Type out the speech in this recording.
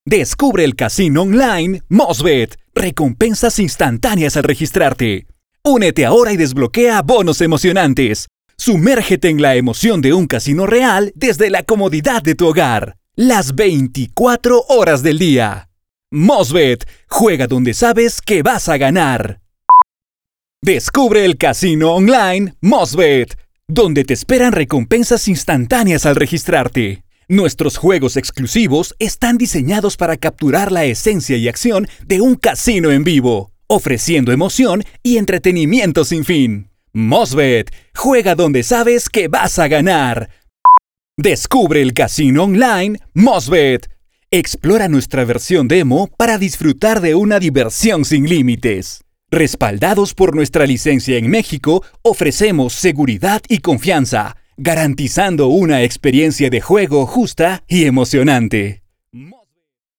Descubre el casino online Mosbet. Recompensas instantáneas al registrarte. Únete ahora y desbloquea bonos emocionantes. Sumérgete en la emoción de un casino real desde la comodidad de tu hogar. Las 24 horas del día. Mosbet. Juega donde sabes que vas a ganar. Descubre el casino online Mosbet, donde te esperan recompensas instantáneas al registrarte. Nuestros juegos exclusivos están diseñados para capturar la esencia y acción de un casino en vivo, ofreciendo emoción y entretenimiento sin fin. Mosbet, juega donde sabes que vas a ganar. Descubre el casino online Mosbet. Explora nuestra versión demo para disfrutar de una diversión sin límites. Respaldados por nuestra licencia en México, ofrecemos seguridad y confianza, garantizando una experiencia de juego justa y emocionante.